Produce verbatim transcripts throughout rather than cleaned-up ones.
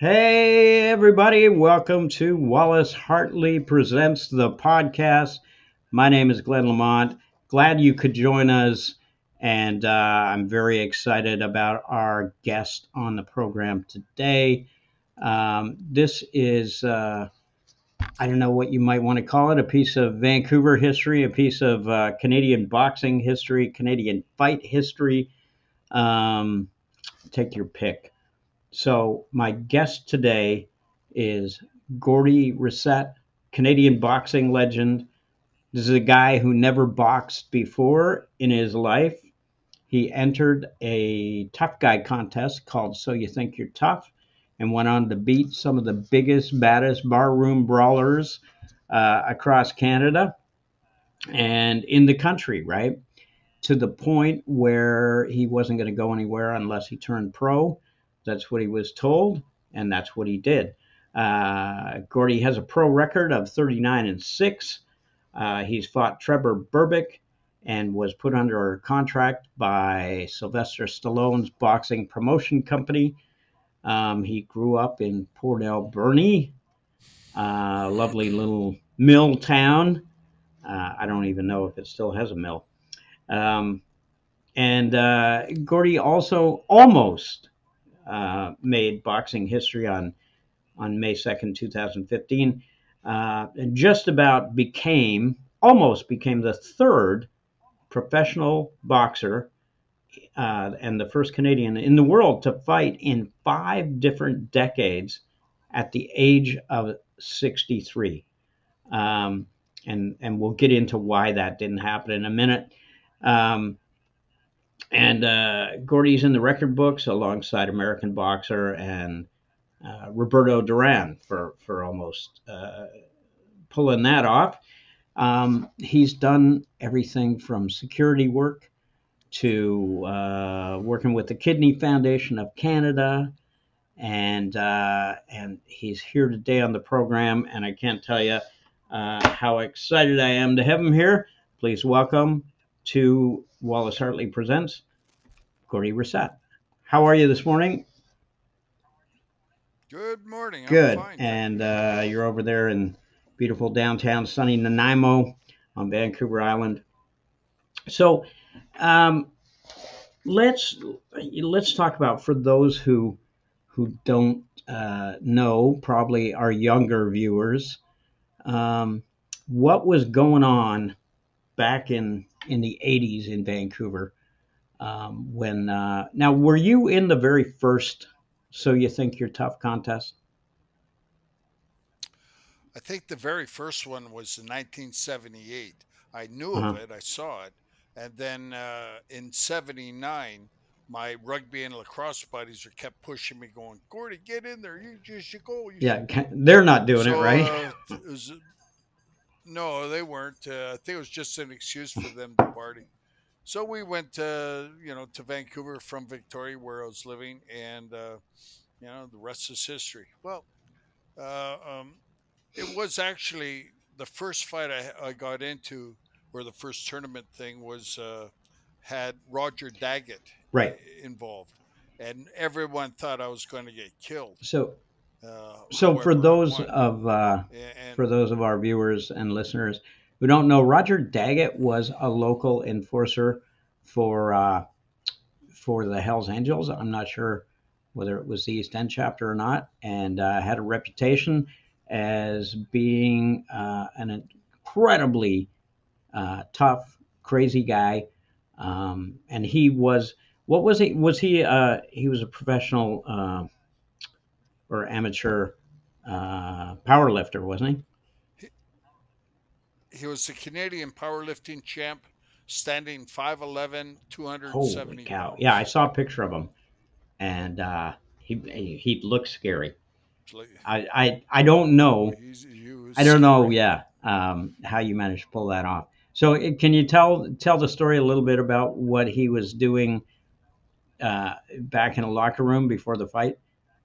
Hey, everybody, welcome to Wallace Hartley Presents the podcast. My name is Glenn Lamont. Glad you could join us, and uh, I'm very excited about our guest on the program today. Um, this is, uh, I don't know what you might want to call it, a piece of Vancouver history, a piece of uh, Canadian boxing history, Canadian fight history. Um, take your pick. So my guest today is Gordy Reset, Canadian boxing legend. This is a guy who never boxed before in his life. He entered a tough guy contest called So You Think You're Tough and went on to beat some of the biggest, baddest barroom brawlers uh, across Canada and in the country, right? To the point where he wasn't going to go anywhere unless he turned pro. That's what he was told, and that's what he did. Uh, Gordy has a pro record of thirty-nine and six. Uh, he's fought Trevor Berbick and was put under contract by Sylvester Stallone's boxing promotion company. Um, he grew up in Port Alberni, a lovely little mill town. Uh, I don't even know if it still has a mill. Um, and uh, Gordy also almost uh, made boxing history on on May second, two thousand fifteen, uh, and just about became almost became the third professional boxer uh, and the first Canadian in the world to fight in five different decades at the age of sixty-three. Um, and and we'll get into why that didn't happen in a minute. Um, And uh, Gordy's in the record books alongside American boxer and uh, Roberto Duran for for almost uh, pulling that off. Um, he's done everything from security work to uh, working with the Kidney Foundation of Canada, and uh, and he's here today on the program. And I can't tell you uh, how excited I am to have him here. Please welcome to Wallace Hartley Presents Gordy Reset. How are you this morning? Good morning. I'm Good. fine, thank And you. uh, you're over there in beautiful downtown sunny Nanaimo on Vancouver Island. So um, let's let's talk about for those who who don't uh, know, probably our younger viewers, um, what was going on back in in the eighties in Vancouver um, when uh, now were you in the very first So You Think You're Tough contest? I think the very first one was in nineteen seventy-eight. I knew of Uh-huh. it, I saw it. And then uh, in seventy-nine, my rugby and lacrosse buddies were kept pushing me, going, Gordy, get in there. You, you should go. You should. Yeah, they're not doing it So right. uh, it was, no, they weren't. Uh, I think it was just an excuse for them to party. So we went to, you know, to Vancouver from Victoria, where I was living, and, uh, you know, the rest is history. Well, uh, um, it was actually the first fight I, I got into, or the first tournament thing was uh, had Roger Daggett Right. involved, and everyone thought I was going to get killed. So Uh, so for however, I those won, of uh, and for those of our viewers and listeners who don't know, Roger Daggett was a local enforcer for uh, for the Hells Angels. I'm not sure whether it was the East End chapter or not, and uh, had a reputation as being uh, an incredibly uh, tough, crazy guy. Um, and he was what was he? Was he? Uh, he was a professional uh, or amateur uh, power lifter, wasn't he? he, he was the Canadian powerlifting champ, standing five eleven, two hundred Holy seventy cow! Yeah, I pounds. saw a picture of him, and uh, he he looked scary. I, I I don't Oh, know. he's, he was I don't know. scary. Yeah, um, how you managed to pull that off. So, it, can you tell tell the story a little bit about what he was doing uh, back in a locker room before the fight?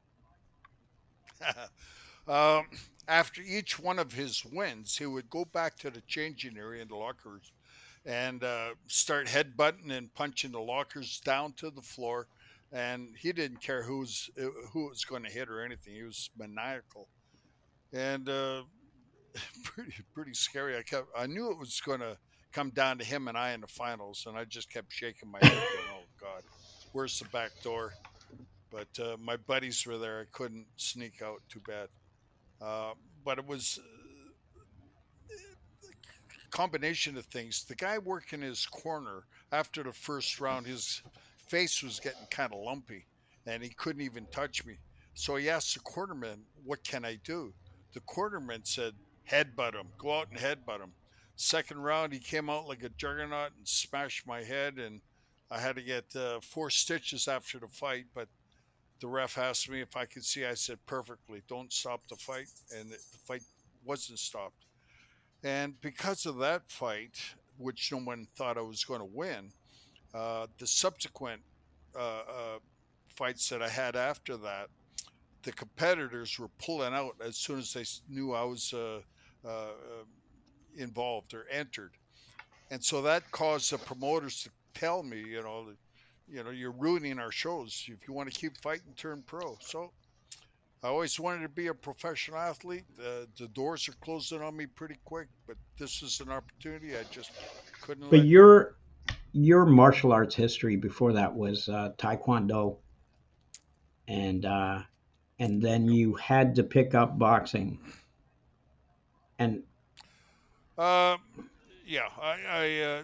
um, After each one of his wins, he would go back to the changing area in the lockers and uh, start headbutting and punching the lockers down to the floor. and he didn't care who's who was going to hit or anything. He was maniacal, and uh, pretty pretty scary. I kept I knew it was going to come down to him and I in the finals, and I just kept shaking my head, going, "Oh God, where's the back door?" But uh, my buddies were there. I couldn't sneak out. Too bad. Uh, but it was a combination of things. The guy working his corner after the first round, his face was getting kind of lumpy, and he couldn't even touch me. So he asked the cornerman, "What can I do?" The cornerman said, "Headbutt him. Go out and headbutt him." Second round, he came out like a juggernaut and smashed my head, and I had to get uh, four stitches after the fight. But the ref asked me if I could see. I said, "Perfectly. Don't stop the fight." And the fight wasn't stopped. And because of that fight, which no one thought I was going to win, uh, the subsequent uh, uh, fights that I had after that, the competitors were pulling out as soon as they knew I was uh, uh, uh, involved or entered. And so that caused the promoters to tell me, you know, that, you know, you're ruining our shows. If you want to keep fighting, turn pro. So I always wanted to be a professional athlete. Uh, the doors are closing on me pretty quick, but this was an opportunity I just couldn't But let go. your your martial arts history before that was uh, Taekwondo, and uh, and then Yep. you had to pick up boxing. And Uh, yeah, I I, uh,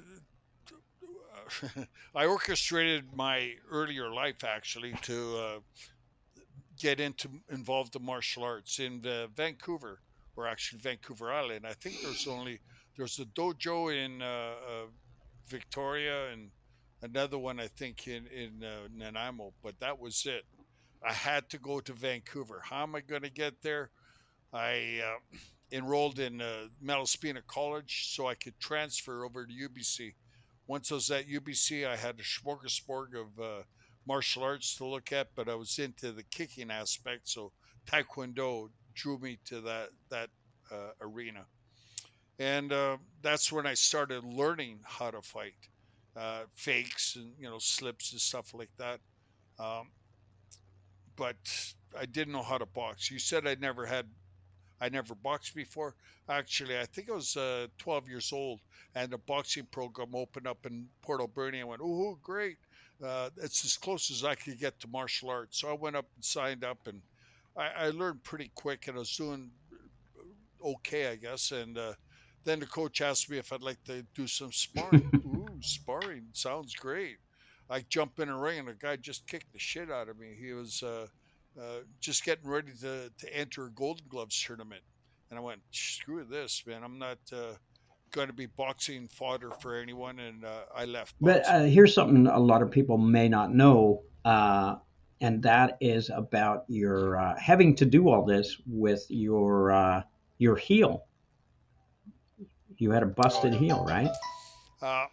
I orchestrated my earlier life actually to uh, get into involved in martial arts in uh, Vancouver, or actually Vancouver Island. I think there's only there's a dojo in uh, uh, Victoria and another one I think in in uh, Nanaimo, but that was it. I had to go to Vancouver. How am I going to get there? I uh, enrolled in uh, Malaspina College so I could transfer over to U B C. Once I was at U B C, I had a smorgasbord of uh, martial arts to look at, but I was into the kicking aspect, so Taekwondo drew me to that that uh, arena, and uh, that's when I started learning how to fight, uh, fakes and you know slips and stuff like that. Um, but I didn't know how to box. You said I never had I never boxed before. Actually, I think I was uh, twelve years old, and a boxing program opened up in Port Alberni. I went, "Oh, great! Uh, it's as close as I could get to martial arts." So I went up and signed up, and I, I learned pretty quick, and I was doing okay, I guess. And uh, then the coach asked me if I'd like to do some sparring. Ooh, sparring sounds great. I jump in a ring, and the guy just kicked the shit out of me. He was uh, uh, just getting ready to, to enter a Golden Gloves tournament. And I went, "Screw this, man. I'm not uh, going to be boxing fodder for anyone." And uh, I left but boxing. uh, here's something a lot of people may not know, uh, and that is about your uh, having to do all this with your uh, your heel. You had a Oh, busted yeah. heel, right? Uh,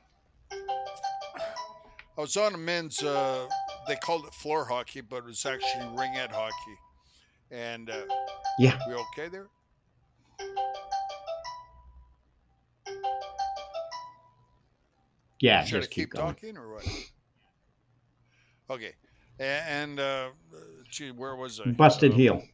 I was on a men's, uh, they called it floor hockey, but it was actually ringette hockey. And uh, Yeah, we okay there? yeah. Should I Just keep keep going. talking or what? Okay. A- And, uh, gee, where was I? Busted Um, heel.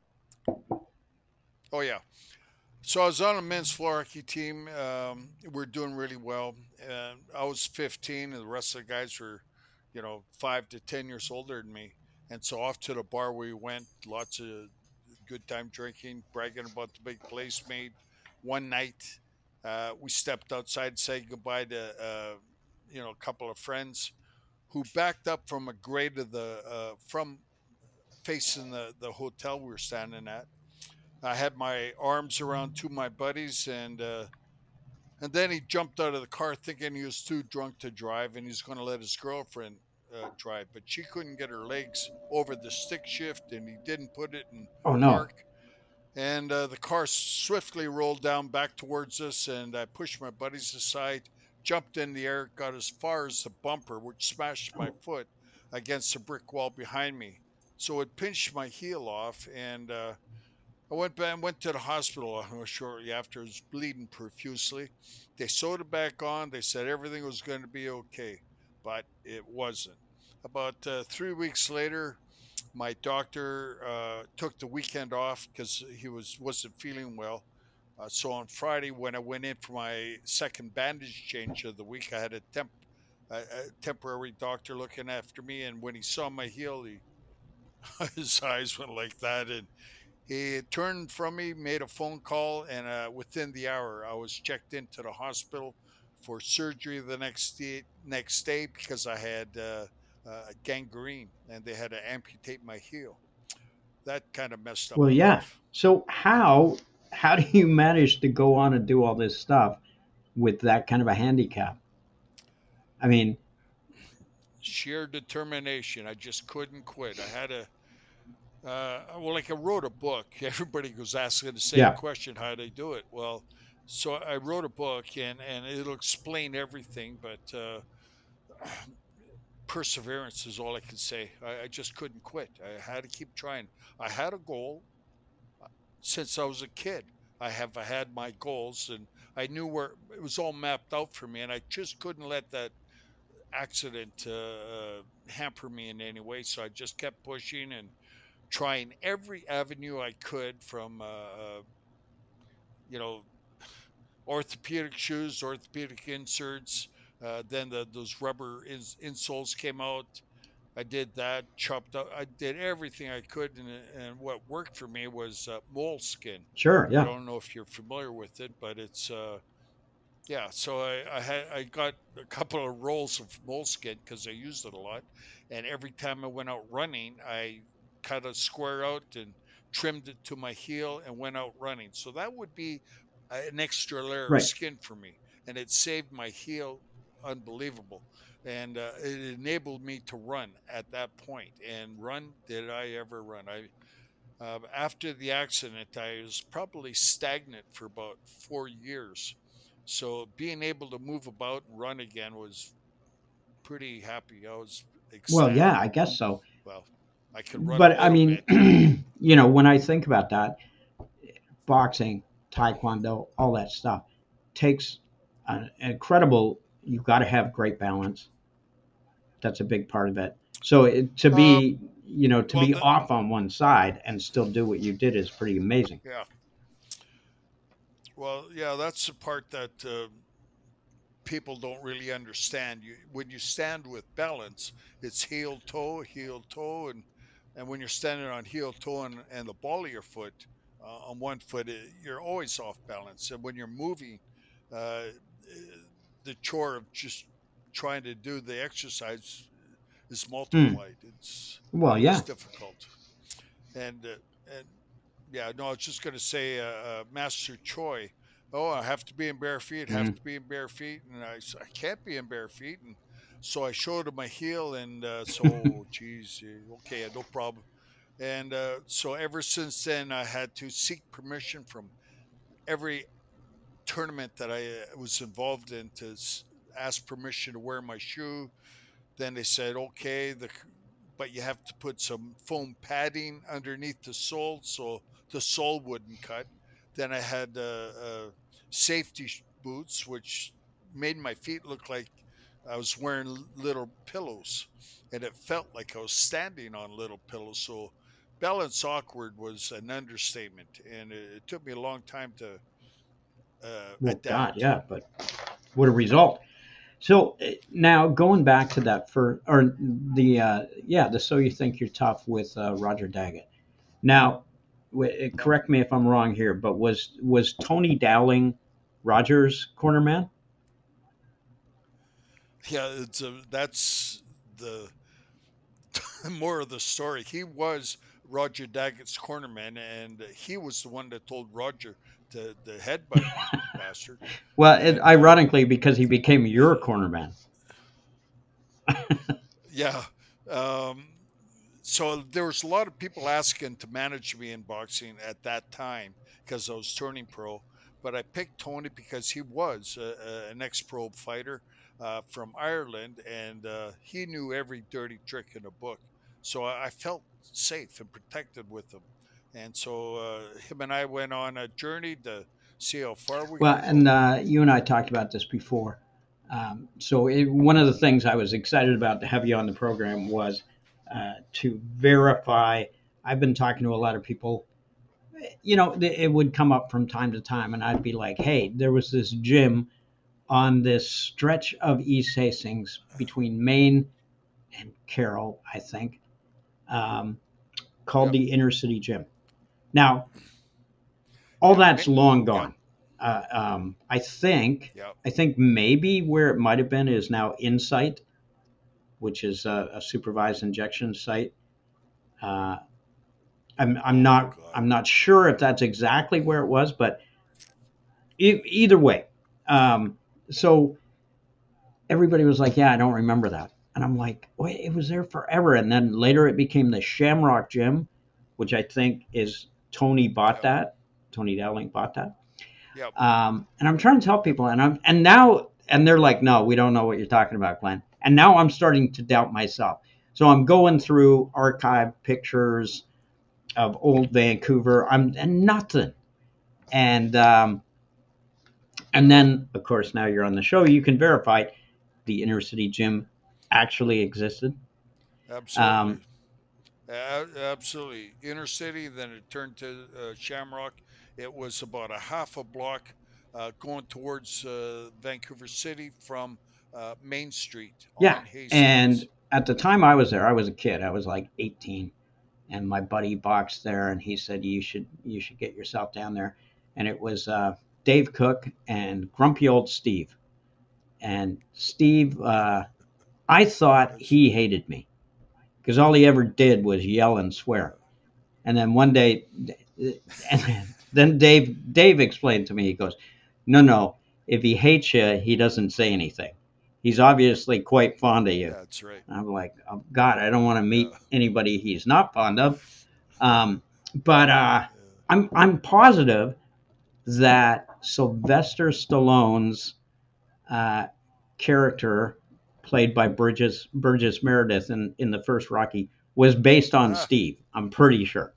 oh, yeah. So I was on a men's floor hockey team. Um, we're doing really well. And I was fifteen, and the rest of the guys were, you know, five to ten years older than me. And so off to the bar we went, lots of good time drinking, bragging about the big place made. One night, uh, we stepped outside, said goodbye to, uh, you know, a couple of friends who backed up from a grade of the, uh, from facing the, the hotel we were standing at. I had my arms around two of my buddies, and uh, and then he jumped out of the car thinking he was too drunk to drive, and he's going to let his girlfriend uh, drive, but she couldn't get her legs over the stick shift, and he didn't put it in Oh no. park. And uh, the car swiftly rolled down back towards us, and I pushed my buddies aside, jumped in the air, got as far as the bumper, which smashed my foot against the brick wall behind me. So it pinched my heel off, and uh, I went back, went to the hospital uh, shortly after. I was bleeding profusely. They sewed it back on. They said everything was going to be okay, but it wasn't. About uh, three weeks later, my doctor uh, took the weekend off because he was wasn't feeling well. Uh, so on Friday, when I went in for my second bandage change of the week, I had a temp a, a temporary doctor looking after me, and when he saw my heel, he his eyes went like that, and he turned from me, made a phone call, and uh, within the hour, I was checked into the hospital for surgery the next day, next day because I had uh, uh, gangrene and they had to amputate my heel. That kind of messed up Well, my yeah. life. So how how do you manage to go on and do all this stuff with that kind of a handicap? I mean, Sheer determination. I just couldn't quit. I had a, uh, well, like I wrote a book. Everybody was asking the same yeah, question, how do they do it? Well, so I wrote a book and, and it'll explain everything, but uh, perseverance is all I can say. I, I just couldn't quit. I had to keep trying. I had a goal uh, since I was a kid. I have had my goals and I knew where it was all mapped out for me, and I just couldn't let that accident uh, uh, hamper me in any way. So I just kept pushing and trying every avenue I could from, uh, uh, you know, orthopedic shoes, orthopedic inserts. Uh, then the, those rubber ins- insoles came out. I did that, chopped up. I did everything I could, and, and what worked for me was uh, moleskin. sure, I yeah. don't know if you're familiar with it, but it's uh, yeah. So I, I had I got a couple of rolls of moleskin because I used it a lot, and every time I went out running, I cut a square out and trimmed it to my heel and went out running. So that would be a- an extra layer of Right. skin for me, and it saved my heel unbelievable. And uh, it enabled me to run at that point. And run, did I ever run? I uh, After the accident, I was probably stagnant for about four years. So being able to move about and run again was pretty happy. I was Well, yeah, ecstatic. I guess so. Well, I could run a But I little mean, bit. you know, when I think about that, boxing, taekwondo, all that stuff takes an incredible. You've got to have great balance. That's a big part of it. So it, to Uh, be, you know, to well, be the, off on one side and still do what you did is pretty amazing. yeah, well, yeah, that's the part that uh, people don't really understand. You when you stand with balance, it's heel toe, heel toe, and and when you're standing on heel toe and, and the ball of your foot uh, on one foot, it, you're always off balance. And when you're moving, uh, the chore of just trying to do the exercise is Hmm. multiplied. It's Well, it's yeah. difficult. And uh, and yeah, no, I was just going to say, uh, uh, Master Choi. Oh, I have to be in bare feet. Hmm. Have to be in bare feet, and I, s- I can't be in bare feet, and so I showed him my heel, and uh, so oh, geez, eh, okay, no problem. And uh, so ever since then, I had to seek permission from every tournament that I uh, was involved in to s- ask permission to wear my shoe. Then they said, okay, the but you have to put some foam padding underneath the sole so the sole wouldn't cut. Then I had uh, uh, safety sh- boots, which made my feet look like I was wearing l- little pillows, and it felt like I was standing on little pillows. So balance awkward was an understatement, and it, it took me a long time to uh, Well, God, adapt. yeah. But what a result. So eh, now going back to that first, or the uh, yeah, the so you think you're tough with uh, Roger Daggett. Now, w- eh, correct me if I'm wrong here, but was was Tony Dowling Rogers' cornerman? Yeah, it's a, that's the more of the story. He was Roger Daggett's cornerman, and he was the one that told Roger to, to headbutt me, bastard. Well, it, And uh, ironically, because he became your cornerman. yeah, um, so there was a lot of people asking to manage me in boxing at that time because I was turning pro. But I picked Tony because he was a, a, an ex-pro fighter uh, from Ireland, and uh, he knew every dirty trick in the book. So I, I felt safe and protected with him. And so uh, him and I went on a journey to see how far we Well, could and go. uh, you and I talked about this before. Um, so it, one of the things I was excited about to have you on the program was uh, to verify. I've been talking to a lot of people. You know, it would come up from time to time, and I'd be like, "Hey, there was this gym on this stretch of East Hastings between Maine and Carroll, I think, um, called Yep. the Inner City Gym." Now, all Yeah. that's long Yep. gone. Uh, um, I think, Yep. I think maybe where it might have been is now Insight, which is a, a supervised injection site. Uh, I'm I'm Oh not God. I'm not sure if that's exactly where it was, but e- either way, um, so everybody was like, "Yeah, I don't remember that," and I'm like, "Wait, it was there forever." And then later it became the Shamrock Gym, which I think is Tony bought Yep. that. Tony Dowling bought that. Yep. Um, and I'm trying to tell Yep. people, and I'm and now and they're like, "No, we don't know what you're talking about, Glenn." And now I'm starting to doubt myself. So I'm going through archive pictures of old Vancouver. I'm and nothing. And um, and then of course now you're on the show. You can verify the inner city gym actually existed. Um, Absolutely. A- absolutely. Inner city. Then it turned to uh, Shamrock. It was about a half a block uh, going towards uh, Vancouver City from uh, Main Street yeah, on and Hastings. at the time I was there, I was a kid. I was like eighteen, and my buddy boxed there, and he said you should you should get yourself down there. And it was uh, Dave Cook and grumpy old Steve. And Steve, uh, I thought That's he right. hated me because all he ever did was yell and swear. And then one day, and then Dave Dave explained to me. He goes, "No, no. If he hates you, he doesn't say anything. He's obviously quite fond of you." That's right. And I'm like, "Oh God, I don't want to Yeah. meet anybody he's not fond of." Um, but uh, Yeah. I'm I'm positive that Sylvester Stallone's uh, character, played by Burgess Burgess Meredith in, in the first Rocky, was based on Ah. Steve. I'm pretty sure.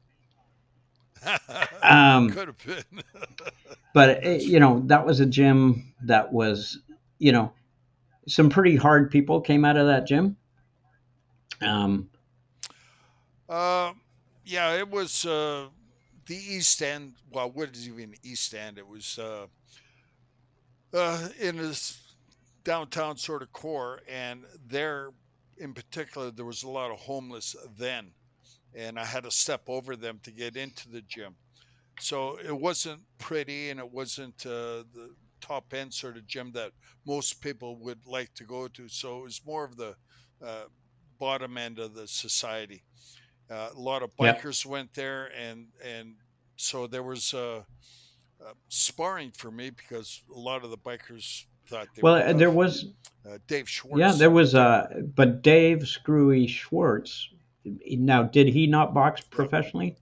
Um, Could have been. but eh, That's you know funny. that was a gym that was, you know, some pretty hard people came out of that gym. Um, Uh, yeah, it was uh, the East End. Well, what is even East End? It was uh, uh, in this downtown sort of core, and there in particular, there was a lot of homeless then, and I had to step over them to get into the gym. So it wasn't pretty, and it wasn't uh, the top end sort of gym that most people would like to go to. So it was more of the uh, bottom end of the society. Uh, a lot of yeah. bikers went there, and and so there was uh, uh, sparring for me because a lot of the bikers thought they Well, were eh, there tough. was, Uh, Dave yeah, Schwartz there in was. particular. Uh, but Dave Screwy Schwartz. Now, did he not box Yep. professionally?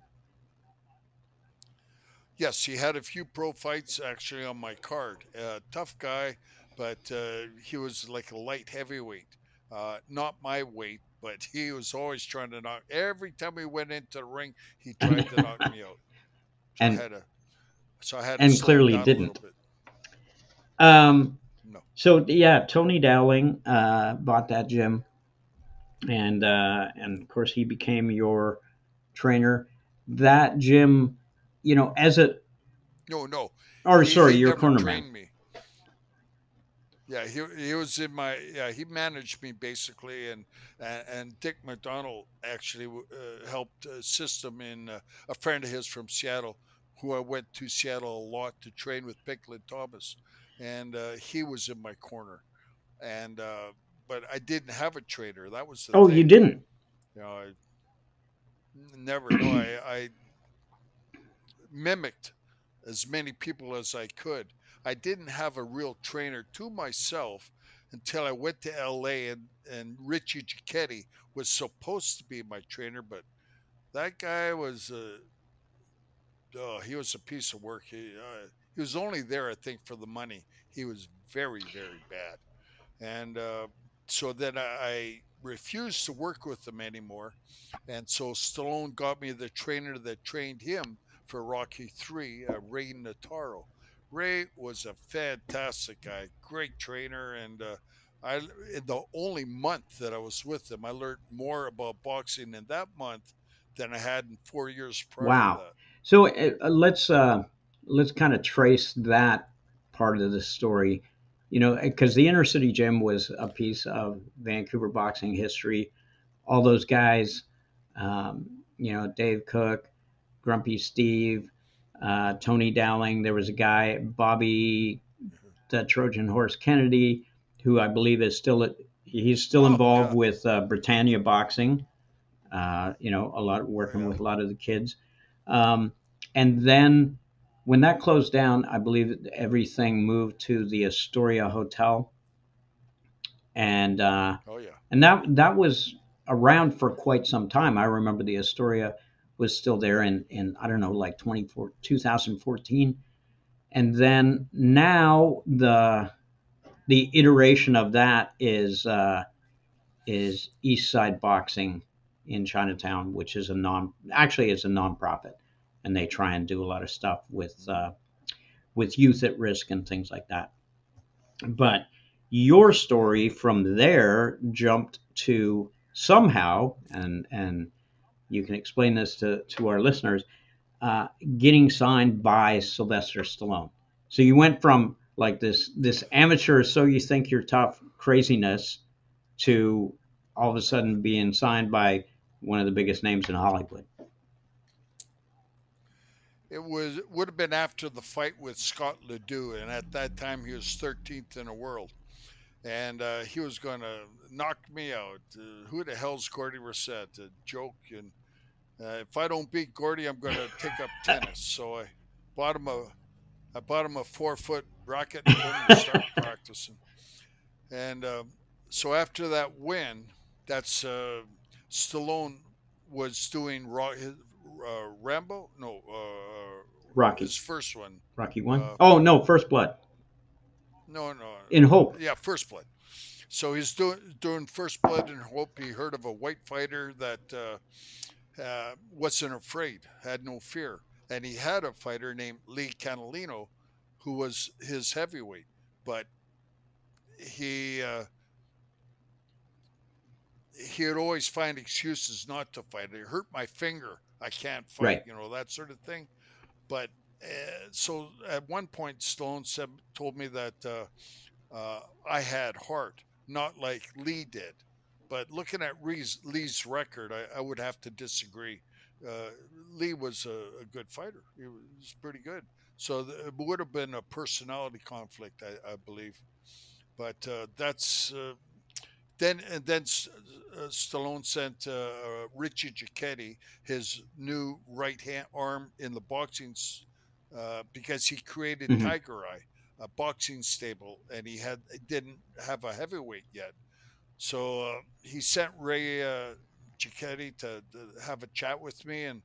Yes, he had a few pro fights actually on my card. Uh, tough guy, but uh, he was like a light heavyweight. Uh, not my weight, but he was always trying to knock. Every time we went into the ring, he tried to knock me out. So I and had to, so I had to and slow him clearly down a little didn't. bit. Um, No. so yeah, Tony Dowling uh, bought that gym, and uh, and of course he became your trainer. That gym, you know, as a No, no. or He sorry, he your never cornerman. trained me. Yeah, he he was in my yeah he managed me basically, and and, and Dick McDonald actually uh, helped assist him in uh, a friend of his from Seattle, who I went to Seattle a lot to train with Picklin Thomas, and uh, he was in my corner, and uh, but I didn't have a trainer. That was the Oh, you thing, didn't. you know. I never know. I I mimicked as many people as I could. I didn't have a real trainer to myself until I went to L A, and, and Richie Giacchetti was supposed to be my trainer, but that guy was uh, oh, he was a piece of work. He uh, he was only there, I think, for the money. He was very very bad, and uh, so then I, I refused to work with him anymore, and so Stallone got me the trainer that trained him for Rocky Three, uh, Ray Nataro. Ray was a fantastic guy, great trainer, and uh, I in the only month that I was with him, I learned more about boxing in that month than I had in four years prior to Wow. that. So uh, let's uh, let's kind of trace that part of the story. You know, because the Inner City Gym was a piece of Vancouver boxing history. All those guys, um, you know, Dave Cook, Grumpy Steve, uh, Tony Dowling. There was a guy, Bobby the Trojan Horse Kennedy, who I believe is still he's still Oh involved yeah, with uh, Britannia Boxing. Uh, you know, a lot oh working yeah, with a lot of the kids. Um, and then when that closed down, I believe everything moved to the Astoria Hotel, and uh, oh yeah. and that that was around for quite some time. I remember the Astoria was still there in in I don't know like twenty-four, two thousand fourteen, and then now the the iteration of that is uh, is East Side Boxing in Chinatown, which is a non actually is a nonprofit, and they try and do a lot of stuff with Hmm. uh, with youth at risk and things like that. But your Good. story from there jumped to somehow, and and you can explain this to to our listeners, uh, getting signed by Sylvester Stallone. So you went from like this this amateur, so you think you're tough craziness to all of a sudden being signed by one of the biggest names in Hollywood. It was would have been after the fight with Scott Ledoux, and at that time he was thirteenth in the world, and uh, he was going to knock me out. Uh, who the hell's Gordy Reset? A joke, and uh, if I don't beat Gordy, I'm going to take up tennis. So I bought him a I bought him a four foot racket and told him to start practicing. And um, so after that win, that's uh, Stallone was doing Ra- his, uh, Rambo. No, uh, Rocky. his first one. Rocky one? Uh, Oh no, First Blood. no, no, In Hope. yeah, First Blood. So he's doing doing First Blood in Hope. He heard of a white fighter that uh, uh, wasn't afraid, had no fear, and he had a fighter named Lee Canalino, who was his heavyweight, but he uh, he'd always find excuses not to fight. It hurt my finger. I can't fight, Right. you know, that sort of thing. But uh, so at one point, Stone said, told me that uh, uh, I had heart, not like Lee did. But looking at Lee's, Lee's record, I, I would have to disagree. Uh, Lee was a, a good fighter. He was pretty good. So th- it would have been a personality conflict, I, I believe. But uh, that's uh, then and then uh, Stallone sent uh, uh, Richie Giacchetti his new right hand arm in the boxing uh, because he created Mm-hmm. Tiger Eye, a boxing stable, and he had didn't have a heavyweight yet. So uh, he sent Ray uh, Giacchetti to, to have a chat with me, and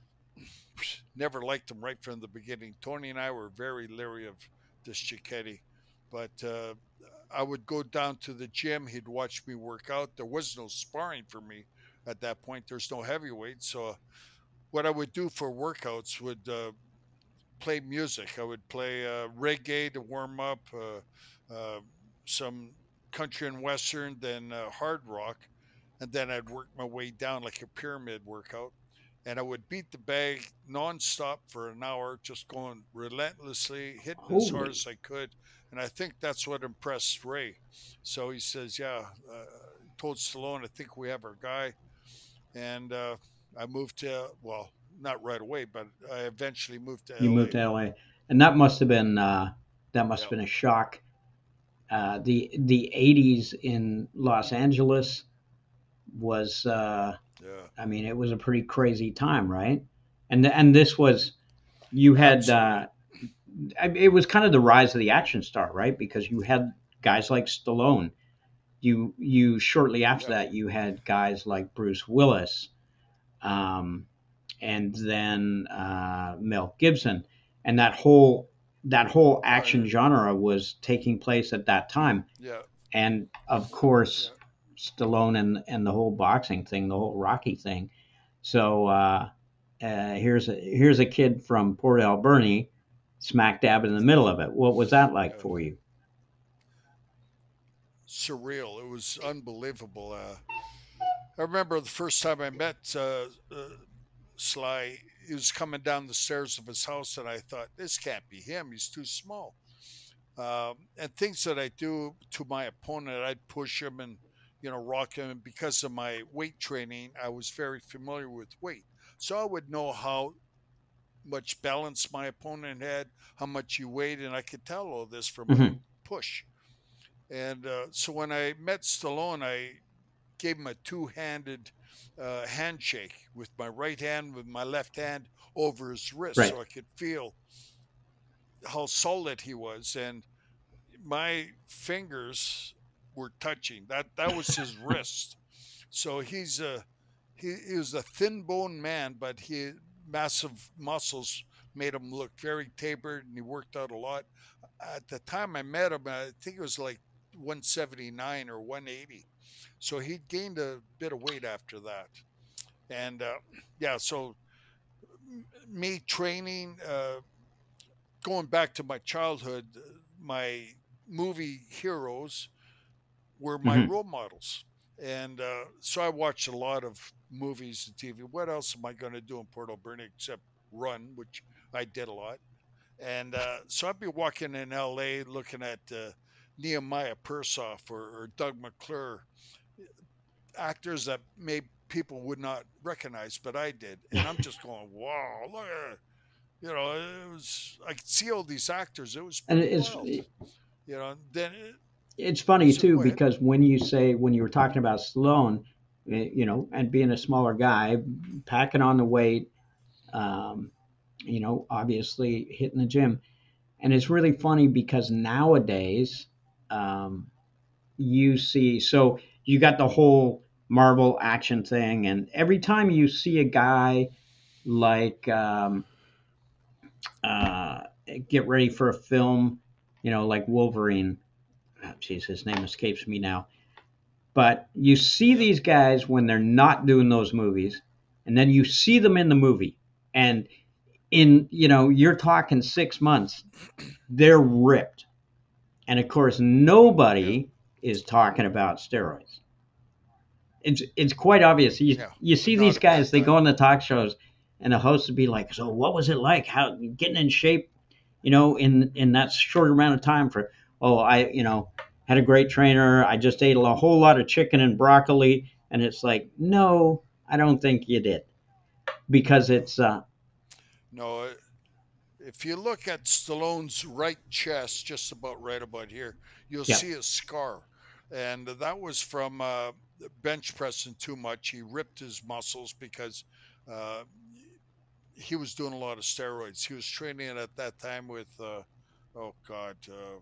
never liked him right from the beginning. Tony and I were very leery of this Giacchetti, but uh, I would go down to the gym. He'd watch me work out. There was no sparring for me at that point. There's no heavyweight. So what I would do for workouts would uh, play music. I would play uh, reggae to warm up, uh, uh, some country and western, then uh, hard rock, and then I'd work my way down like a pyramid workout. And I would beat the bag nonstop for an hour, just going relentlessly, hitting as hard Holy. as I could. And I think that's what impressed Ray. So he says, "Yeah," uh, told Stallone, "I think we have our guy." And uh, I moved to, well, not right away, but I eventually moved to You moved L A. to L A, and that must have been uh, that must have Yeah, been a shock. Uh, the the eighties in Los Angeles was uh, yeah, I mean it was a pretty crazy time, right? And and this was you had uh, absolutely. it was kind of the rise of the action star, right? Because you had guys like Stallone. You you shortly after Yeah, that you had guys like Bruce Willis, um, and then uh, Mel Gibson, and that whole that whole action I, genre was taking place at that time. yeah, And of yeah, course, Stallone and and the whole boxing thing, the whole Rocky thing. So uh, uh, here's a here's a kid from Port Alberni smack dab in the middle of it. What was that like uh, for you? surreal. It was unbelievable. Uh, I remember the first time I met uh, uh, Sly. He was coming down the stairs of his house, and I thought, this can't be him. He's too small. Um, and things that I do to my opponent, I'd push him and you know rock him. And because of my weight training, I was very familiar with weight, so I would know how much balance my opponent had, how much he weighed, and I could tell all this from a Hmm. push. And uh, so when I met Stallone, I gave him a two-handed uh, handshake with my right hand, with my left hand over his wrist, Right. so I could feel how solid he was. And my fingers were touching. That that was his wrist. So he's a he, he was a thin boned man, but he massive muscles made him look very tapered, and he worked out a lot. At the time I met him, I think it was like one seventy-nine or one eighty. So he gained a bit of weight after that. And uh, yeah, so me training, uh, going back to my childhood, my movie heroes were my Hmm. role models. And uh, so I watched a lot of movies and T V. What else am I going to do in Port Alberni except run, which I did a lot. And uh, so I'd be walking in L A looking at uh, Nehemiah Persoff or, or Doug McClure, actors that maybe people would not recognize, but I did. And I'm just going, wow, look at, you know, it was, I could see all these actors. It was And pretty it's wild, you know. Then, it's funny so too go ahead. because when you say when you were talking about Stallone, eh, you know, and being a smaller guy, packing on the weight, um, you know, obviously hitting the gym, and it's really funny because nowadays, um, you see, so you got the whole Marvel action thing, and every time you see a guy like um, uh, get ready for a film, you know, like Wolverine. Oh, geez, his name escapes me now. But you see Yeah. these guys when they're not doing those movies, and then you see them in the movie, and in you know you're talking six months, they're ripped, and of course Yeah. nobody is talking about steroids. It's it's quite obvious. You Yeah. you see Not these at that guys, they go time. on the talk shows, and the host would be like, "So what was it like? How getting in shape? You know, in in that short amount of time for oh I you know had a great trainer. I just ate a whole lot of chicken and broccoli." And it's like, no, I don't think you did because No. it's uh No. uh, If you look at Stallone's right chest, just about right about here, you'll yeah. see a scar. And that was from uh, bench pressing too much. He ripped his muscles because uh, he was doing a lot of steroids. He was training at that time with, uh, oh God, uh,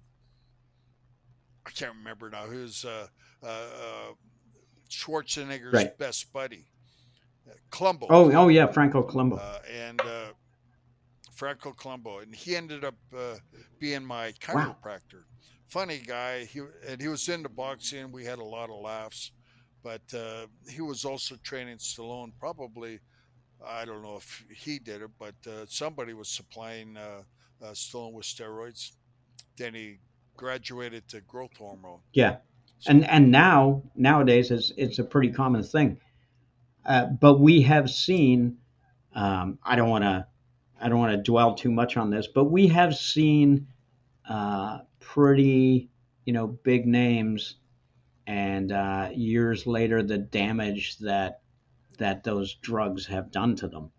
I can't remember now. He was uh, uh, uh, Schwarzenegger's Right. best buddy, uh, Columbo, Oh, oh Columbo, yeah, Franco Columbo. uh, and uh, Franco Columbo, and he ended up uh, being my Wow. chiropractor. Funny guy. He and he was into boxing. We had a lot of laughs, but uh, he was also training Stallone. Probably, I don't know if he did it, but uh, somebody was supplying uh, uh, Stallone with steroids. Then he graduated to growth hormone. Yeah. And So and now nowadays it's it's a pretty common thing. Uh, but we have seen um, I don't want to I don't want to dwell too much on this, but we have seen uh, pretty you know big names, and uh, years later the damage that that those drugs have done to them.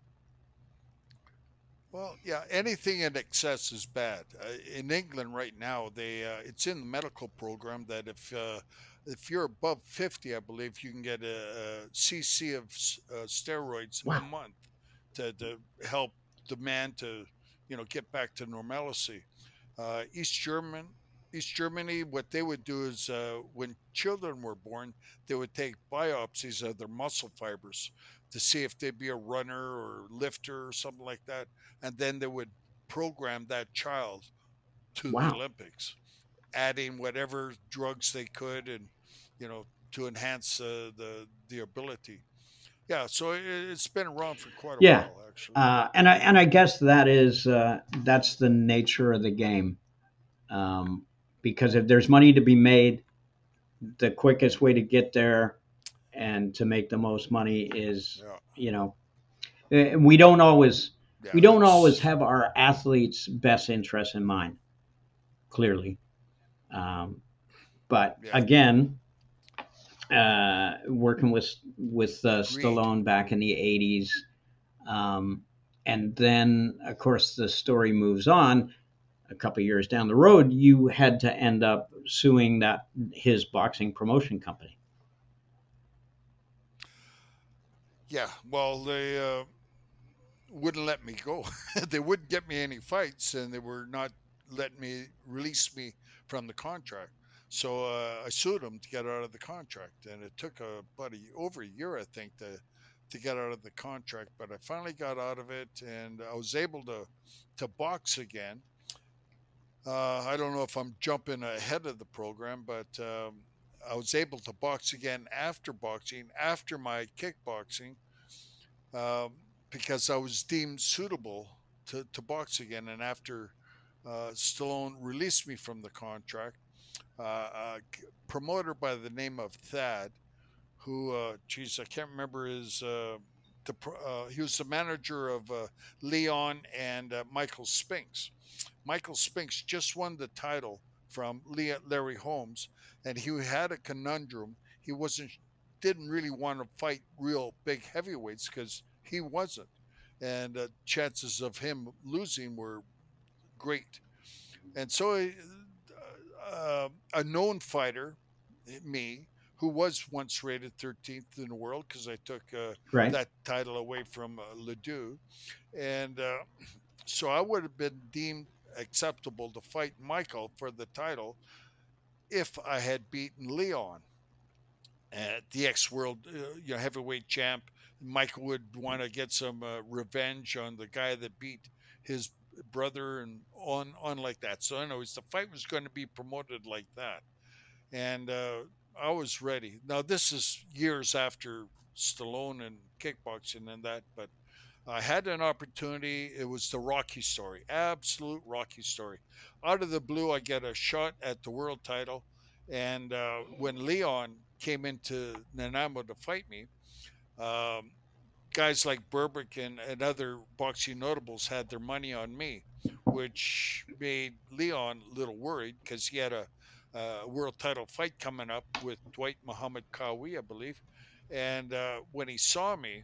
well, yeah, anything in excess is bad. Uh, in England right now, they uh, it's in the medical program that if uh, if you're above fifty, I believe you can get a, cc of s- uh, steroids a Wow. month to, to help the man to you know get back to normalcy. Uh, East German East Germany, what they would do is uh, when children were born, they would take biopsies of their muscle fibers to see if they'd be a runner or lifter or something like that, and then they would program that child to the Wow. Olympics, adding whatever drugs they could, and you know to enhance uh, the the ability. Yeah, so it, it's been around for quite a Yeah, while, actually. uh, and I and I guess that is uh, that's the nature of the game. Um, because if there's money to be made, the quickest way to get there and to make the most money is, Yeah, you know, eh, we don't always we yeah, don't always it's have our athletes' best interests in mind. Clearly, um, but yeah, again, uh, working with with uh, agreed. Stallone back in the eighties, um, and then of course the story moves on. A couple of years down the road, you had to end up suing that his boxing promotion company. Yeah, well, they uh, wouldn't let me go. They wouldn't get me any fights, and they were not letting me release me from the contract. So uh, I sued them to get out of the contract, and it took a, about a, over a year, I think, to to get out of the contract. But I finally got out of it, and I was able to to box again. Uh, I don't know if I'm jumping ahead of the program, but um, I was able to box again after boxing, after my kickboxing, um, because I was deemed suitable to, to box again. And after uh, Stallone released me from the contract, uh, a promoter by the name of Thad, who, uh, geez, I can't remember his. Uh, the, uh, he was the manager of uh, Leon and uh, Michael Spinks. Michael Spinks just won the title from Larry Holmes, and he had a conundrum. He wasn't didn't really want to fight real big heavyweights because he wasn't, and uh, chances of him losing were great. And so, uh, a known fighter, me, who was once rated thirteenth in the world because I took uh, Right. that title away from uh, Ledoux, and uh, so I would have been deemed acceptable to fight Michael for the title if I had beaten Leon, uh, the ex-world uh, you know heavyweight champ. Michael would want to get some uh, revenge on the guy that beat his brother, and on on like that. So, anyways, the fight was going to be promoted like that, and uh, I was ready. Now, this is years after Stallone and kickboxing and that, but I had an opportunity. It was the Rocky story, absolute Rocky story. Out of the blue, I get a shot at the world title. And uh, when Leon came into Nanaimo to fight me, um, guys like Burbick and, and other boxing notables had their money on me, which made Leon a little worried because he had a, a world title fight coming up with Dwight Muhammad Kawi, I believe. And uh, when he saw me,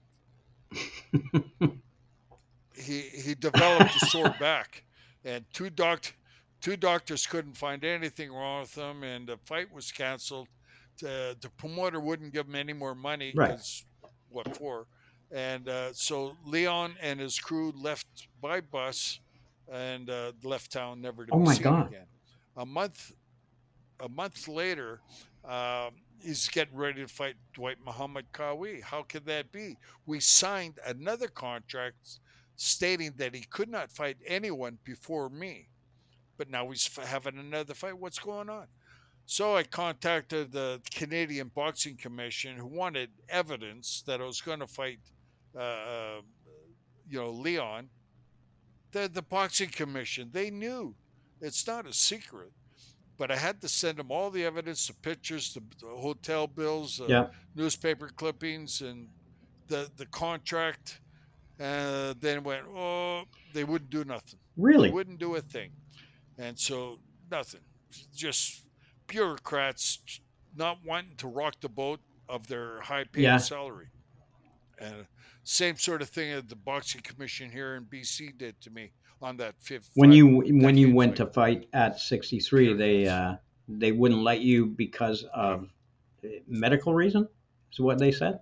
he he developed a sore back, and two doc two doctors couldn't find anything wrong with him, and the fight was canceled. The, the promoter wouldn't give him any more money Right. because what for? And uh, so Leon and his crew left by bus and uh, left town, never to Oh be my seen God. again. A month a month later, um, he's getting ready to fight Dwight Muhammad Kawi. How could that be? We signed another contract stating that he could not fight anyone before me, but now he's having another fight. What's going on? So I contacted the Canadian Boxing Commission, who wanted evidence that I was going to fight, uh, uh, you know, Leon. The the Boxing Commission, they knew. It's not a secret, but I had to send them all the evidence, the pictures, the, the hotel bills, uh, Yeah. newspaper clippings, and the the contract. And then went, oh, they wouldn't do nothing. They Really? wouldn't do a thing, and so nothing. Just bureaucrats not wanting to rock the boat of their high-paid Yeah. salary. And same sort of thing that the boxing commission here in B C did to me on that fifth When five you when you decade went fight. to fight at sixty-three, they Bureaucrats. uh, they wouldn't let you because Yeah. of medical reason. Is what they said.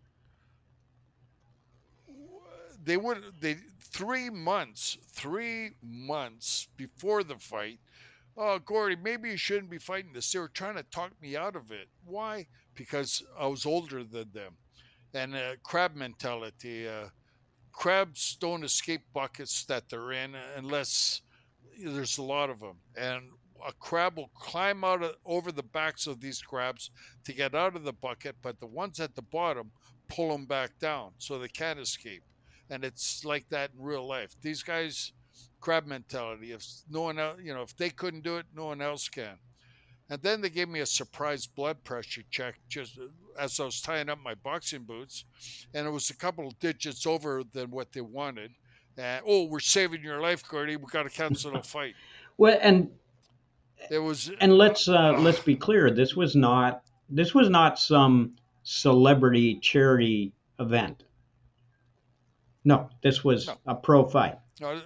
They would they three months, three months before the fight. Oh, Gordy, maybe you shouldn't be fighting this. They were trying to talk me out of it. Why? Because I was older than them, and uh, crab mentality. Uh, crabs don't escape buckets that they're in unless there's a lot of them, and a crab will climb out of, over the backs of these crabs to get out of the bucket, but the ones at the bottom pull them back down so they can't escape. And it's like that in real life. These guys, crab mentality. If no one else, you know, if they couldn't do it, no one else can. And then they gave me a surprise blood pressure check just uh, as I was tying up my boxing boots, and it was a couple of digits over than what they wanted. And oh, we're saving your life, Gordy. We got to cancel the fight. Well, and It was, and uh, let's uh, uh, let's be clear. This was not this was not some celebrity charity event. No, this was no, a pro fight. no.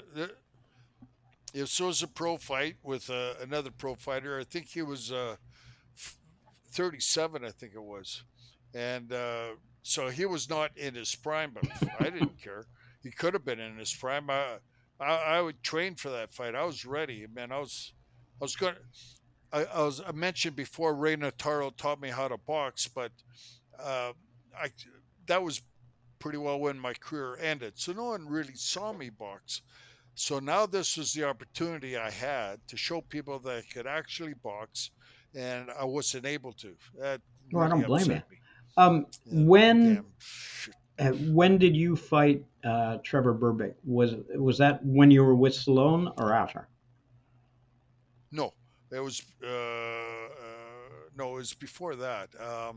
This was a pro fight with uh, another pro fighter. I think he was uh, thirty-seven, I think it was, and uh, so he was not in his prime. But I didn't care. He could have been in his prime. I, I, I would train for that fight. I was ready, man. I was, I was going. I, I was. I mentioned before. Ray Nataro taught me how to box, but uh, I that was pretty well when my career ended. So no one really saw me box. So now this was the opportunity I had to show people that I could actually box, and I wasn't able to. That Well, I really don't blame you. upset me. Um, Yeah, when damn. Shit. uh, when did you fight uh, Trevor Burbick? Was was that when you were with Stallone or after? No, it was uh, uh, no, it was before that. Um,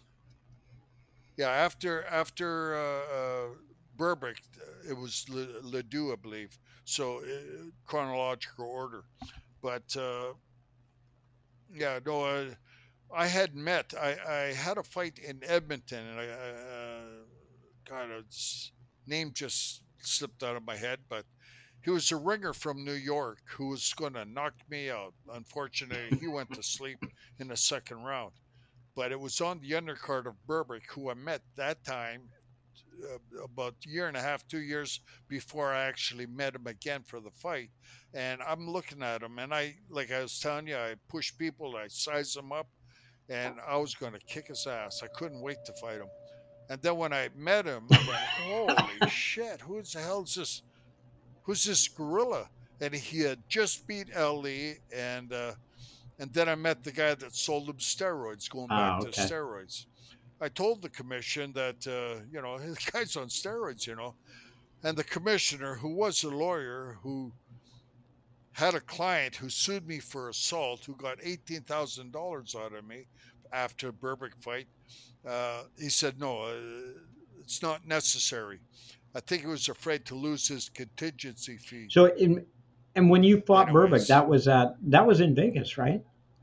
yeah, after after uh, uh, Burbick, uh, it was Le- Ledoux, I believe. So uh, chronological order, but uh, yeah, no. Uh, I had met. I, I had a fight in Edmonton, and I uh, kind of name just slipped out of my head. But he was a ringer from New York who was going to knock me out. Unfortunately, he went to sleep in the second round. But it was on the undercard of Burbick, who I met that time uh, about a year and a half, two years before I actually met him again for the fight. And I'm looking at him, and I, like I was telling you, I push people, I size them up, and I was going to kick his ass. I couldn't wait to fight him. And then when I met him, I went, "Holy shit! Who the hell is this? Who's this gorilla?" And he had just beat Ali, and uh, and then I met the guy that sold him steroids, going back Ah, to okay. steroids. I told the commission that uh, you know the guy's on steroids, you know, and the commissioner, who was a lawyer, who had a client who sued me for assault, who got eighteen thousand dollars out of me after a Burbick fight. Uh, he said, no, uh, it's not necessary. I think he was afraid to lose his contingency fee. So in and when you fought Burbick, Anyways, that was at that was in Vegas, right?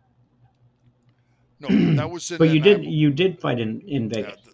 no, that was in But you did Nanaimo. you did fight in in Yeah, Vegas. th-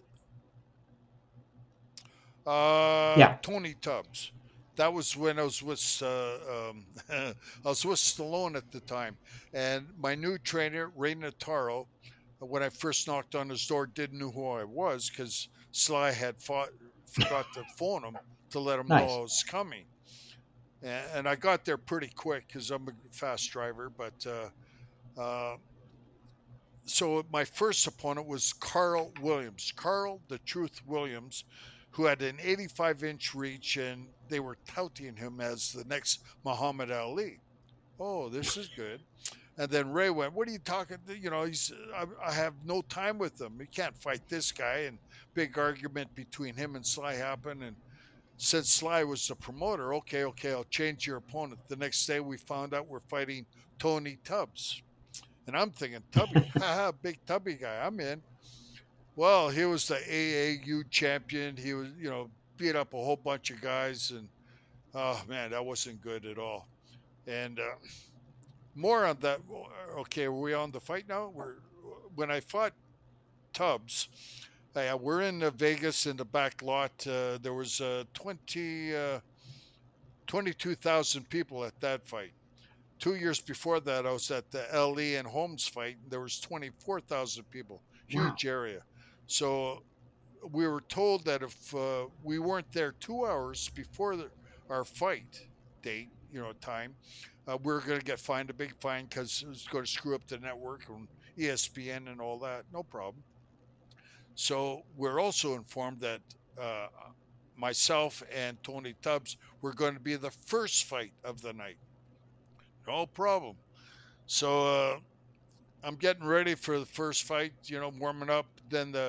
uh, Yeah. Tony Tubbs. That was when I was with uh, um, I was with Stallone at the time, and my new trainer Ray Nataro, when I first knocked on his door, didn't know who I was because Sly had fought, forgot to phone him to let him know Nice. I was coming. And, and I got there pretty quick because I'm a fast driver. But uh, uh, so my first opponent was Carl Williams, Carl the Truth Williams, who had an eighty-five inch reach, and they were touting him as the next Muhammad Ali. Oh, this is good. And then Ray went, "What are you talking? You know, he's I, I have no time with him. You can't fight this guy." And big argument between him and Sly happened. And since Sly was the promoter, okay, okay, I'll change your opponent. The next day we found out we're fighting Tony Tubbs. And I'm thinking, Tubby, haha, big Tubby guy, I'm in. Well, he was the A A U champion. He was, you know, beat up a whole bunch of guys. And oh, man, that wasn't good at all. And uh, more on that. Okay, are we on the fight now? We're, when I fought Tubbs, uh, we're in uh, Vegas in the back lot. Uh, there was uh, twenty, uh, twenty-two thousand people at that fight. Two years before that, I was at the L E and Holmes fight. And there was twenty-four thousand people, Wow. huge area. So we were told that if uh, we weren't there two hours before the, our fight date, you know, time, uh, we were going to get fined a big fine because it was going to screw up the network and E S P N and all that. No problem. So we're also informed that uh, myself and Tony Tubbs were going to be the first fight of the night. No problem. So uh, I'm getting ready for the first fight, you know, warming up. Then the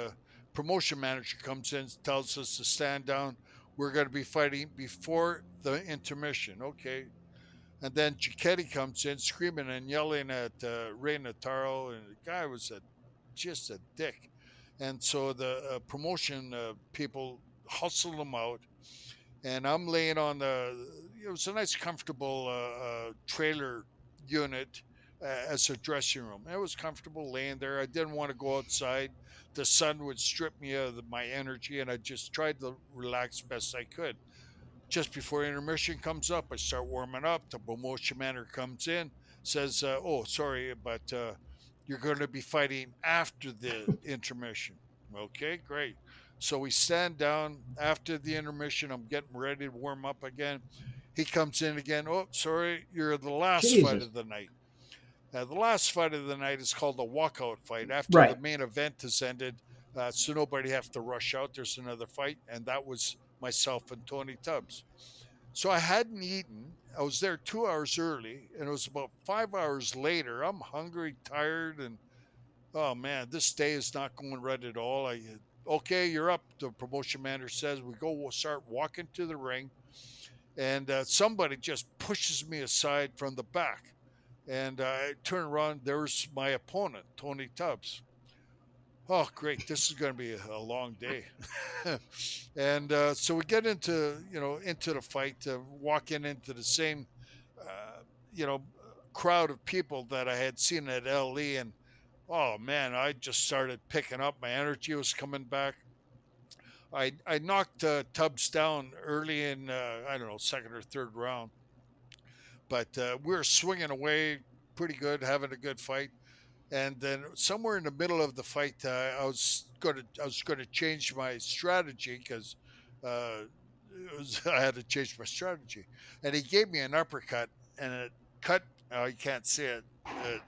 promotion manager comes in, tells us to stand down. We're going to be fighting before the intermission. Okay. And then Chiquetti comes in screaming and yelling at uh, Ray Nataro, and the guy was a, just a dick. And so the uh, promotion uh, people hustled him out, and I'm laying on the. It was a nice, comfortable uh, uh, trailer unit uh, as a dressing room. It was comfortable laying there. I didn't want to go outside. The sun would strip me of the, my energy, and I just tried to relax best I could. Just before intermission comes up, I start warming up. The promotion manager comes in, says, uh, "Oh, sorry, but uh, you're going to be fighting after the intermission." Okay, great. So we stand down after the intermission. I'm getting ready to warm up again. He comes in again. Oh, sorry, you're the last fight Jesus. of the night. Now, the last fight of the night is called the walkout fight. After the Right. main event has ended, uh, so nobody have to rush out. There's another fight, and that was myself and Tony Tubbs. So I hadn't eaten. I was there two hours early, and it was about five hours later. I'm hungry, tired, and oh man, this day is not going right at all. I okay, you're up. The promotion manager says we go. We'll start walking to the ring, and uh, somebody just pushes me aside from the back, and uh, I turn around. There's my opponent, Tony Tubbs. Oh, great! This is going to be a, a long day, and uh, so we get into you know into the fight, uh, walking into the same uh, you know crowd of people that I had seen at L E, and oh man, I just started picking up. My energy was coming back. I I knocked uh, Tubbs down early in uh, I don't know second or third round, but uh, we were swinging away pretty good, having a good fight. And then somewhere in the middle of the fight, uh, I was going to I was going to change my strategy because uh, it was, I had to change my strategy. And he gave me an uppercut, and it cut. Oh, you can't see it. It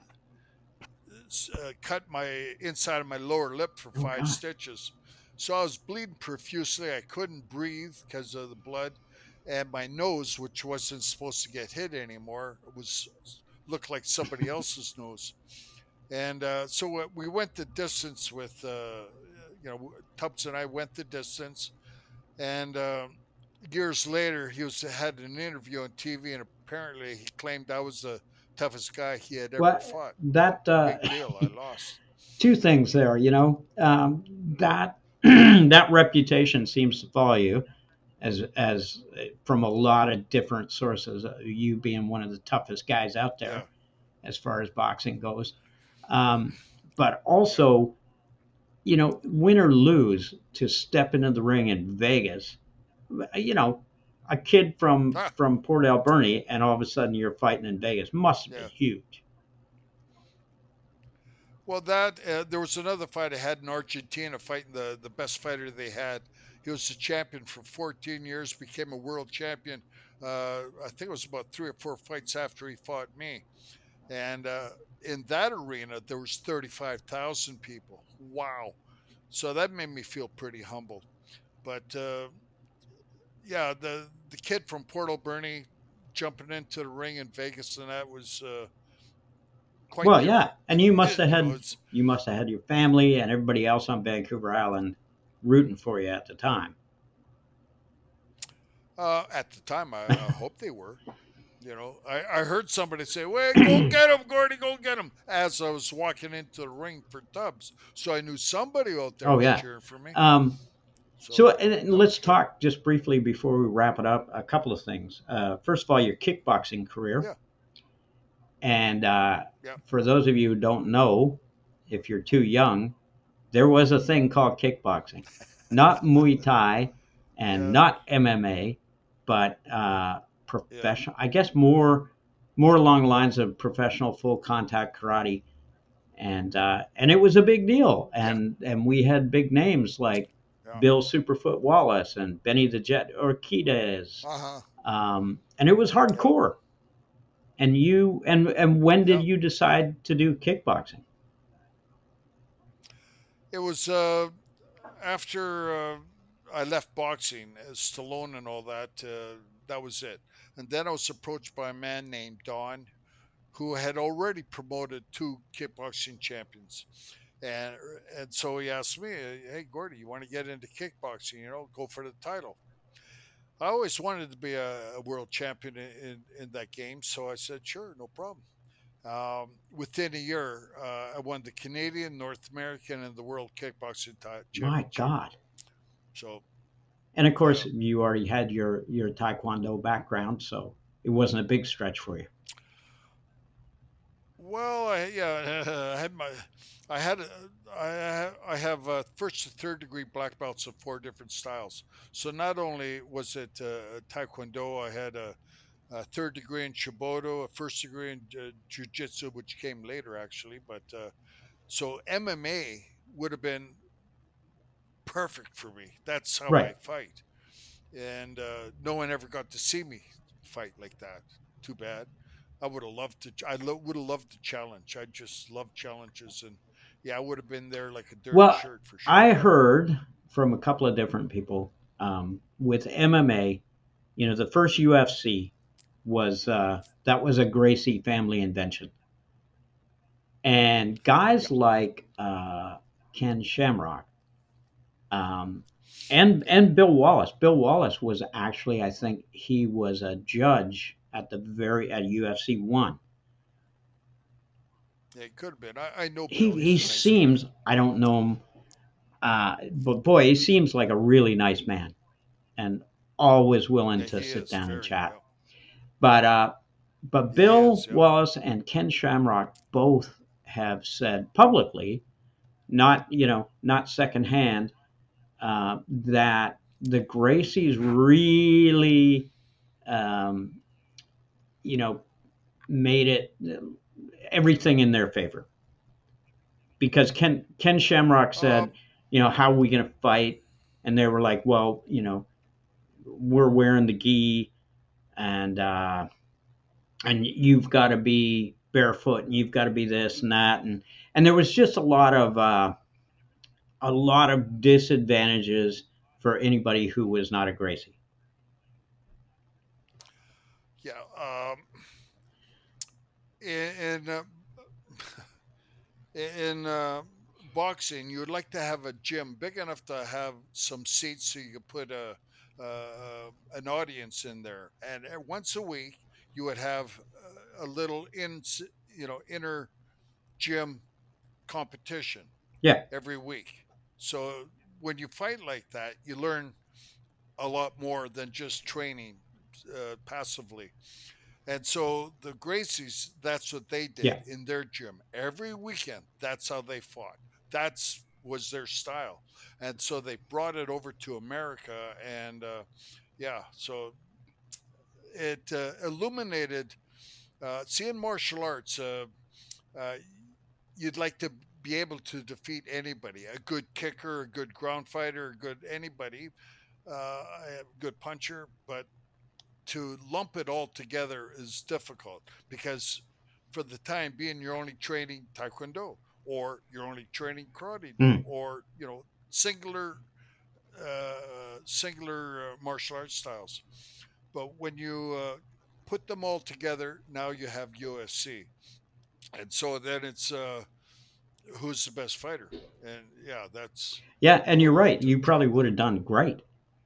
uh, cut my inside of my lower lip for Oh five God. stitches. So I was bleeding profusely. I couldn't breathe because of the blood, and my nose, which wasn't supposed to get hit anymore, was looked like somebody else's nose. And uh, so uh, we went the distance with, uh, you know, Tubbs and I went the distance. And uh, years later, he was had an interview on T V, and apparently he claimed I was the toughest guy he had ever Well, fought. that uh, Big deal. I lost. two things there. You know, um, that that reputation seems to follow you as as uh, from a lot of different sources. Uh, you being one of the toughest guys out there Yeah, as far as boxing goes, um, but yeah. also, you know, win or lose, to step into the ring in Vegas, you know, a kid from Ah, from Port Alberni, and all of a sudden you're fighting in Vegas must have been yeah. huge. Well, that uh, there was another fight I had in Argentina, fighting the the best fighter they had. He was the champion for fourteen years, became a world champion. Uh, I think it was about three or four fights after he fought me. And uh, in that arena, there was thirty-five thousand people. Wow. So that made me feel pretty humbled. But uh, yeah, the the kid from Port Alberni jumping into the ring in Vegas, and that was uh, quite Well, yeah, different. and you must have you know, had it's you must have had your family and everybody else on Vancouver Island rooting for you at the time. uh, at the time, I, I hope they were. You know, I, I heard somebody say, "Wait, go get him, Gordy, go get him," as I was walking into the ring for Tubbs. So I knew somebody out there Oh was yeah. cheering for me. Um, So so and, and that was let's good. talk just briefly before we wrap it up. A couple of things. Uh, first of all, your kickboxing career, Yeah, and uh, yeah, for those of you who don't know, if you're too young, there was a thing called kickboxing, not Muay Thai and yeah, not M M A, but uh, yeah, professional. I guess more more along the lines of professional full contact karate, and uh, and it was a big deal. yeah, And and we had big names like yeah. Bill Superfoot Wallace and Benny the Jet Urquidez, Uh huh. um, and it was Yeah, hardcore. And you and and when did yeah. you decide to do kickboxing? It was uh, after uh, I left boxing, uh, Stallone and all that. Uh, that was it. And then I was approached by a man named Don, who had already promoted two kickboxing champions. And and so he asked me, "Hey, Gordy, you want to get into kickboxing? You know, go for the title." I always wanted to be a, a world champion in, in, in that game, so I said, "Sure, no problem." Um, within a year, uh, I won the Canadian, North American, and the World Kickboxing ti- My Championship. God. So, And of yeah. course, you already had your your Taekwondo background, so it wasn't a big stretch for you. Well, I, yeah, I had my, I had, a- I, I have uh, first to third degree black belts of four different styles. So not only was it uh, Taekwondo, I had a, a third degree in Shibodo, a first degree in uh, Jiu-Jitsu, which came later actually. But uh, so M M A would have been perfect for me. That's how Right. I fight, and uh, no one ever got to see me fight like that. Too bad. I would have loved to. I lo- would have loved the challenge. I just love challenges, and yeah, I would have been there like a dirty Well, shirt for sure. I heard from a couple of different people um, with M M A. You know, the first U F C was uh, that was a Gracie family invention, and Yeah, guys like uh, Ken Shamrock um, and yeah, and Bill Wallace. Bill Wallace was actually, I think, he was a judge at the very at U F C one. yeah. It could have been. I, I know He Bill. he He's a nice guy. seems, I don't know him, uh, but boy, he seems like a really nice man and always willing Yeah, to he sit is down and very. chat. Yeah, But uh, but he Bill is. Yeah, Wallace and Ken Shamrock both have said publicly, not you know not secondhand, uh, that the Gracies really um, you know made it everything in their favor because Ken Ken Shamrock um, said, you know, how are we going to fight? And they were like, well, you know, we're wearing the gi, and uh, and you've got to be barefoot, and you've got to be this and that, and and there was just a lot of uh, a lot of disadvantages for anybody who was not a Gracie. yeah. Um, in in, uh, in uh, boxing, you would like to have a gym big enough to have some seats so you could put a, uh, an audience in there, and uh, once a week you would have uh, a little in you know inner gym competition Yeah, every week. So when you fight like that, you learn a lot more than just training uh, passively. And so the Gracies, that's what they did yeah, in their gym every weekend. That's how they fought. That's was their style, and so they brought it over to America, and uh, yeah, so it uh, illuminated. Uh, see, in martial arts, uh, uh, you'd like to be able to defeat anybody, a good kicker, a good ground fighter, a good anybody, uh, a good puncher, but to lump it all together is difficult because for the time being you're only training taekwondo or you're only training karate do mm, or you know singular uh, singular uh, martial arts styles. But when you uh, put them all together, now you have U F C, and so then it's uh, who's the best fighter, and yeah, that's yeah. I And you're would love right. to You have tried probably would that. have done great.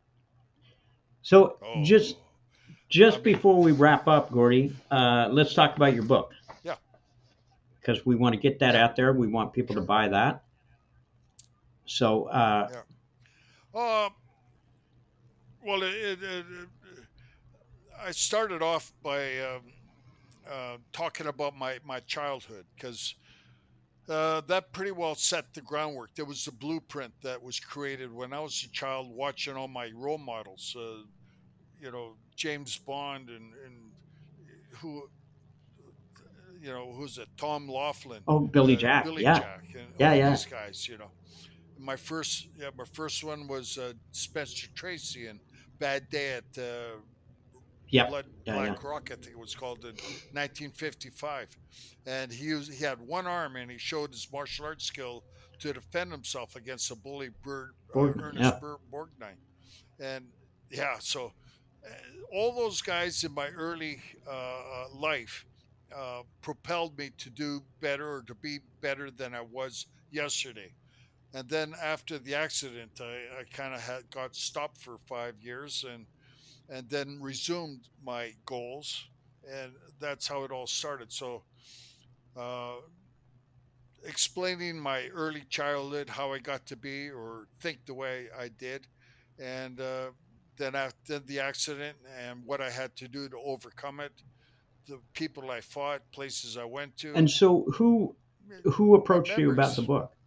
So just Oh, I just mean, before we wrap up, Gordy, uh, let's talk about your book yeah, because we want to get that yeah, out there. We want people to sure, buy that. So uh, yeah. Uh, well, it, it, it, I started off by um, uh, talking about my, my childhood because uh, that pretty well set the groundwork. There was a blueprint that was created when I was a child, watching all my role models. Uh, you know, James Bond and and who you know who's it? Tom Laughlin, oh, Billy uh, Jack, Billy yeah, Jack, and yeah, all yeah, these guys. You know, my first yeah, my first one was uh, Spencer Tracy and Bad Day at uh, yep, Blood yeah, yeah. Black Rock, I think it was called in nineteen fifty-five, and he was, he had one arm and he showed his martial arts skill to defend himself against a bully, Bert, uh, Gordon, Ernest yeah, Bur- Borgnine, and yeah, so uh, all those guys in my early uh, uh, life uh, propelled me to do better or to be better than I was yesterday. And then after the accident, I, I kind of had got stopped for five years and and then resumed my goals, and that's how it all started. So, uh, explaining my early childhood, how I got to be or think the way I did, and uh, then after the accident and what I had to do to overcome it, the people I fought, places I went And to, so, who eh, who my approached you about the memories. book?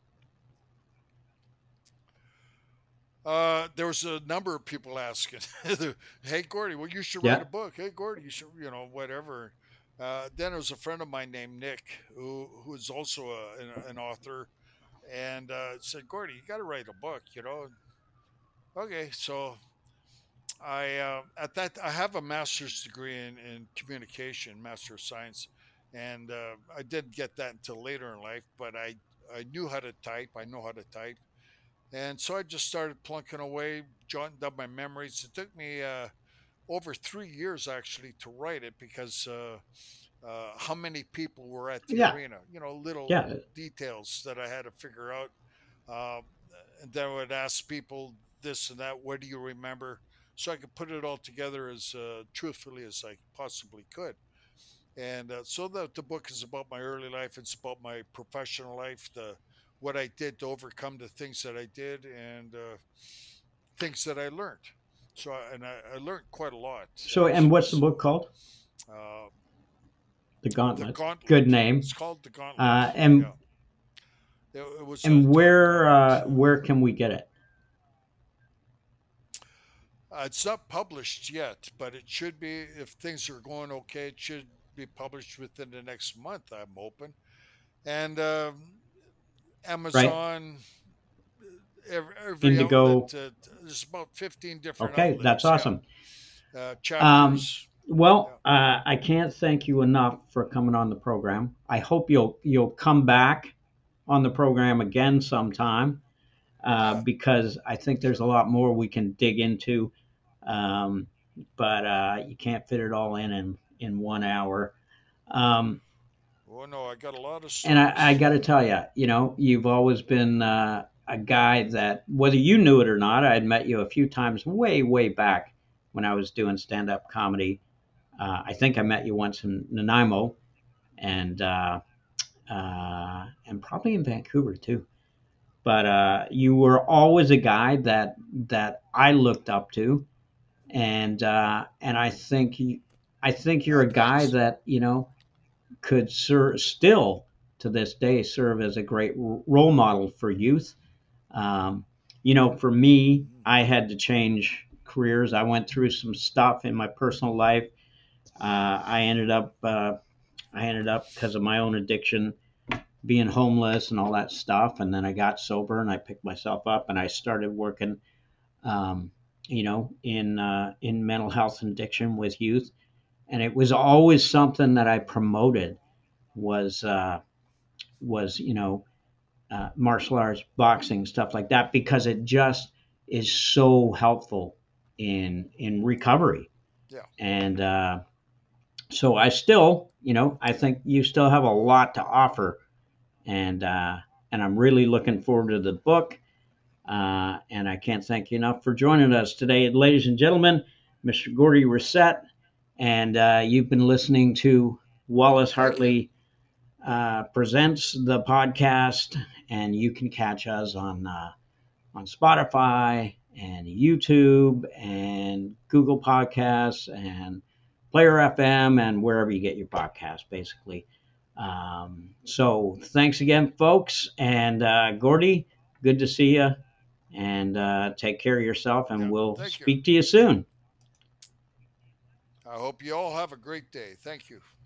Uh, there was a number of people asking, "Hey, Gordy, well, you should write Yeah. a book. Hey, Gordy, you should, you know, whatever." Uh, then there was a friend of mine named Nick, who who is also a, an, an author, and uh, said, "Gordy, you got to write a book." You know, okay. So I uh, at that I have a master's degree in, in communication, master of science, and uh, I didn't get that until later in life. But I I knew how to type. I know how to type. And so I just started plunking away, jotting down my memories. It took me uh, over three years actually to write it because uh, uh, how many people were at the Yeah. arena? You know, little Yeah. details that I had to figure out. Um, and then I would ask people this and that. What do you remember? So I could put it all together as uh, truthfully as I possibly could. And uh, so that the book is about my early life. It's about my professional life, the what I did to overcome the things that I did, and uh, things that I learned. So, I- and I, I learned quite a lot So, and actually. what's the book So, called? uh, The the Gauntlet. Good Gauntlet. name. It's called the Gauntlet. Uh, and Yeah, it, it was a and dark where gauntlet. uh, where can we get it? Uh, it's not published yet, but it should be if things are going okay. It should be published within the next month. I'm hoping. And um Right. Amazon, every, every Indigo. outlet. Uh, there's about fifteen different Okay, that's outlets. Yeah, awesome. uh, Um, chapters. Yeah. well, uh, I can't thank you enough for coming on the program. I hope you'll you'll come back on the program again sometime, uh, Yeah. because I think there's a Sure. lot more we can dig into. Um, but uh, you can't fit it all in in, in one hour. Um, Oh no, I got a lot of and I, I stories. got to tell you, you know, you've always been uh, a guy that, whether you knew it or not, I had met you a few times way, way back when I was doing stand up comedy. Uh, I think I met you once in Nanaimo and uh, uh, and probably in Vancouver too. But uh, you were always a guy that that I looked up to, and uh, and I think you, I think you're Oh, a guy thanks. that you know could ser- still to this day serve as a great role model for youth. Um, you know, for me, Mm. I had to change careers. I went through some stuff in my personal life. Uh, I ended up uh, I ended up because of my own addiction being homeless and all that stuff. And then I got sober and I picked myself up and I started working, um, you know, in uh, in mental health and addiction with youth. And it was always something that I promoted was uh, was you know uh, martial arts, boxing, stuff like that, because it just is so helpful in in recovery. Yeah. And uh, so I still, you know, I think you still have a lot to offer, and uh, and I'm really looking forward to the book. Uh, and I can't thank you enough for joining us today, ladies and gentlemen. Mister Gordy Reset, and uh, you've been listening to Wallace Thank you. Hartley uh, presents the podcast, and you can catch us on uh, on Spotify and YouTube and Google Podcasts and Player F M and wherever you get your podcast, basically. Um, so thanks again, folks, and uh, Gordy, good to see you, and uh, take care of yourself, and Yeah. we'll Thank you. speak to you soon. I hope you all have a great day. Thank you.